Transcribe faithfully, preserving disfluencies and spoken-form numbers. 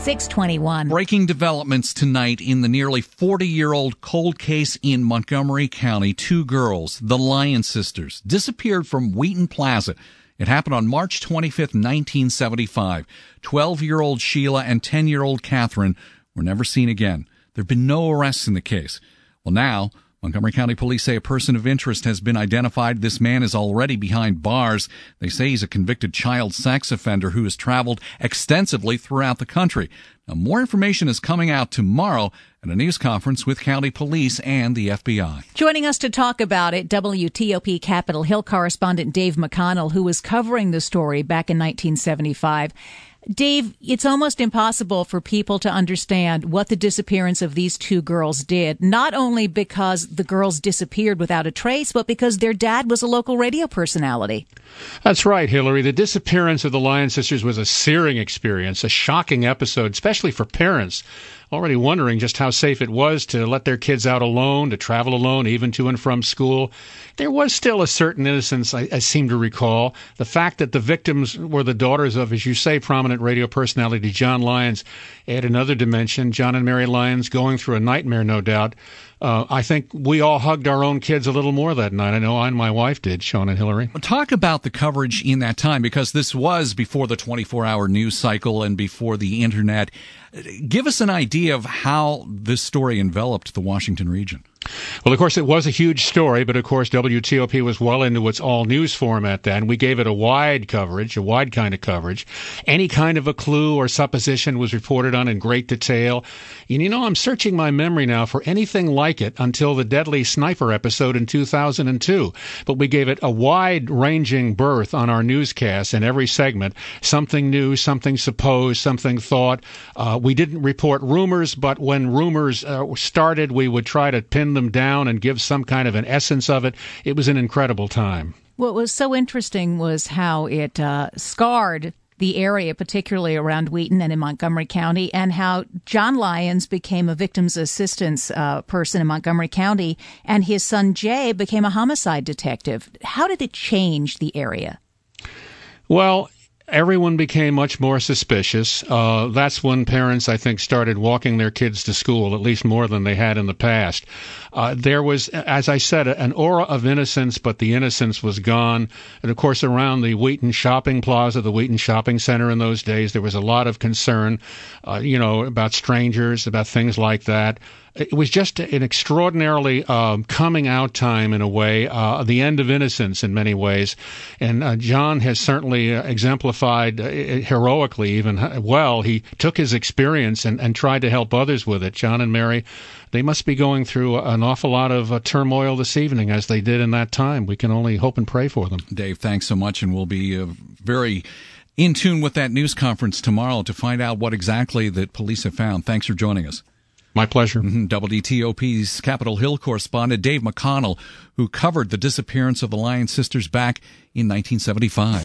six twenty-one. Breaking developments tonight in the nearly forty-year-old cold case in Montgomery County. Two girls, the Lyon sisters, disappeared from Wheaton Plaza. It happened on March twenty-fifth, nineteen seventy-five. twelve-year-old Sheila and ten-year-old Catherine were never seen again. There have been no arrests in the case. Well, now Montgomery County Police say a person of interest has been identified. This man is already behind bars. They say he's a convicted child sex offender who has traveled extensively throughout the country. Now, more information is coming out tomorrow at a news conference with county police and the F B I. Joining us to talk about it, W T O P Capitol Hill correspondent Dave McConnell, who was covering the story back in nineteen seventy-five. Dave, it's almost impossible for people to understand what the disappearance of these two girls did, not only because the girls disappeared without a trace, but because their dad was a local radio personality. That's right, Hillary. The disappearance of the Lyon sisters was a searing experience, a shocking episode, especially for parents, already wondering just how safe it was to let their kids out alone, to travel alone, even to and from school. There was still a certain innocence, I, I seem to recall. The fact that the victims were the daughters of, as you say, prominent radio personality John Lyons added another dimension. John and Mary Lyons going through a nightmare, no doubt. Uh, I think we all hugged our own kids a little more that night. I know I and my wife did, Sean and Hillary. Talk about the coverage in that time, because this was before the twenty-four hour news cycle and before the Internet. Give us an idea of how this story enveloped the Washington region. Well, of course, it was a huge story, but of course, W T O P was well into its all-news format then. We gave it a wide coverage, a wide kind of coverage. Any kind of a clue or supposition was reported on in great detail. And you know, I'm searching my memory now for anything like it until the Deadly Sniper episode in two thousand two. But we gave it a wide-ranging berth on our newscasts in every segment. Something new, something supposed, something thought. Uh, we didn't report rumors, but when rumors uh, started, we would try to pin them down and give some kind of an essence of it. It was an incredible time. What was so interesting was how it uh, scarred the area, particularly around Wheaton and in Montgomery County, and how John Lyons became a victim's assistance uh, person in Montgomery County, and his son Jay became a homicide detective. How did it change the area? Well, everyone became much more suspicious. Uh, that's when parents, I think, started walking their kids to school, at least more than they had in the past. Uh, there was, as I said, an aura of innocence, but the innocence was gone. And, of course, around the Wheaton Shopping Plaza, the Wheaton Shopping Center in those days, there was a lot of concern, uh, you know, about strangers, about things like that. It was just an extraordinarily um, coming out time in a way, uh, the end of innocence in many ways. And uh, John has certainly uh, exemplified uh, heroically, even well. He took his experience and, and tried to help others with it. John and Mary, they must be going through an awful lot of uh, turmoil this evening, as they did in that time. We can only hope and pray for them. Dave, thanks so much, and we'll be uh, very in tune with that news conference tomorrow to find out what exactly that police have found. Thanks for joining us. My pleasure. Mm-hmm. W T O P's Capitol Hill correspondent Dave McConnell, who covered the disappearance of the Lyon sisters back in nineteen seventy-five.